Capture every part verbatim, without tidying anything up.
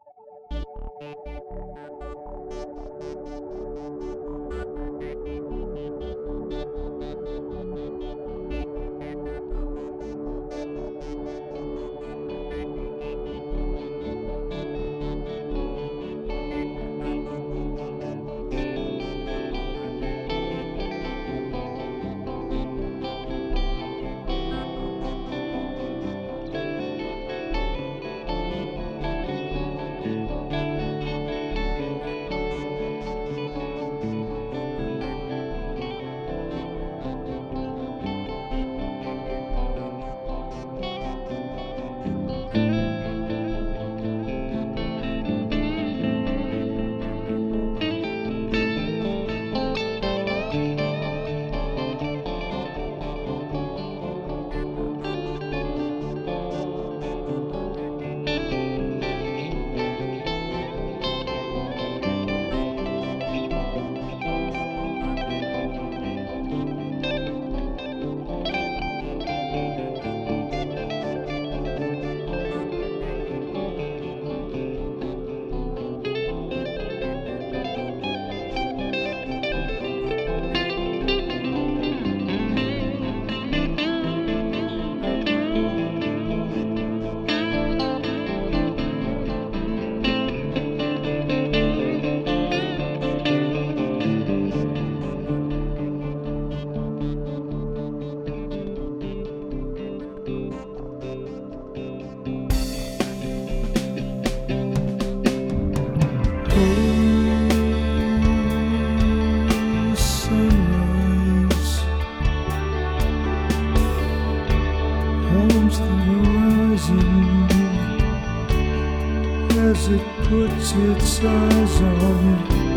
As it puts its eyes on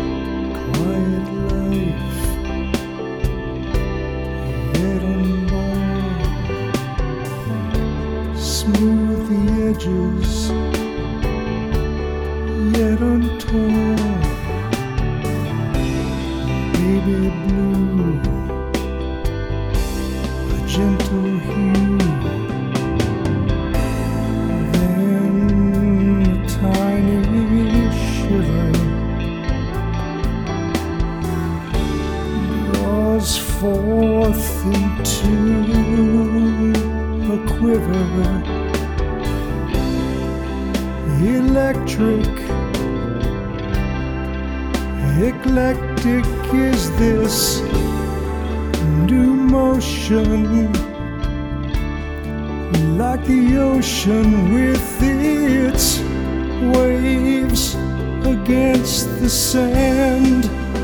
quiet life, yet unbound, smooth the edges, yet untorn, baby blue, a gentle hue. Forth into a quiver, electric, eclectic is this new motion, like the ocean with its waves against the sand.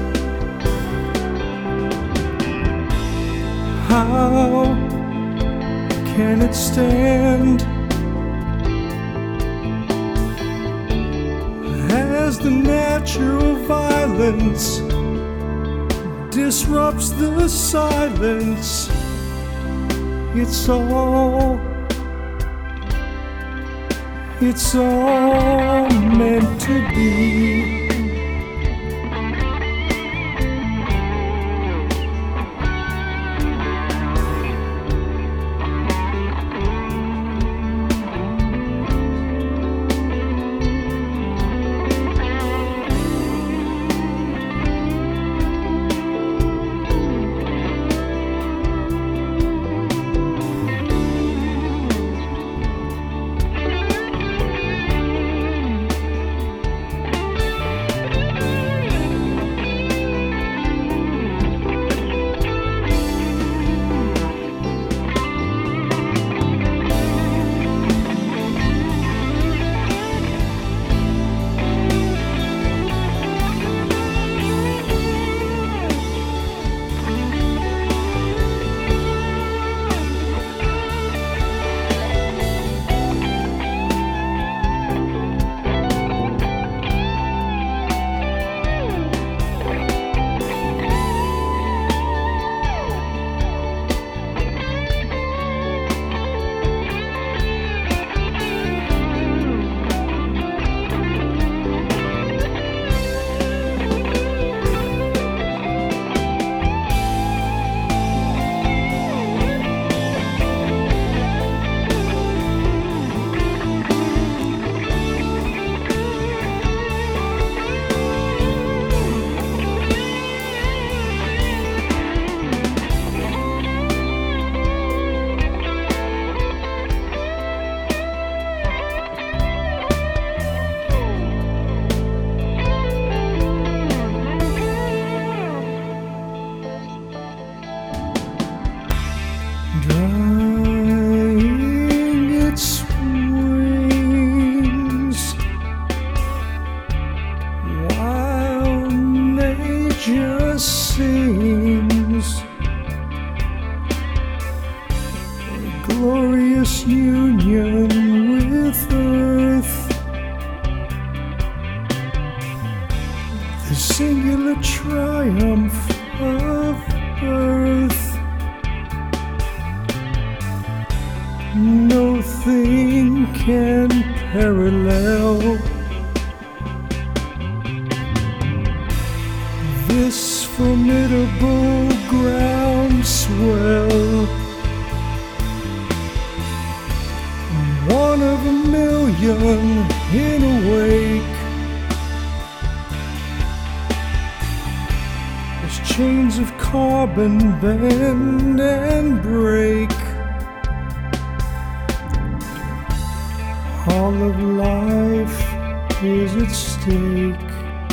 How can it stand as the natural violence disrupts the silence? It's all, it's all meant to be. the triumph of birth. No thing can parallel this formidable groundswell. One of a million in a wake, as chains of carbon bend and break. All of life is at stake.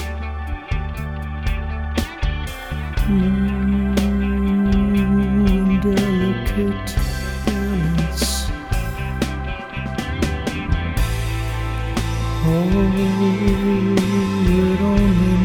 Mm, delicate balance. Oh, it only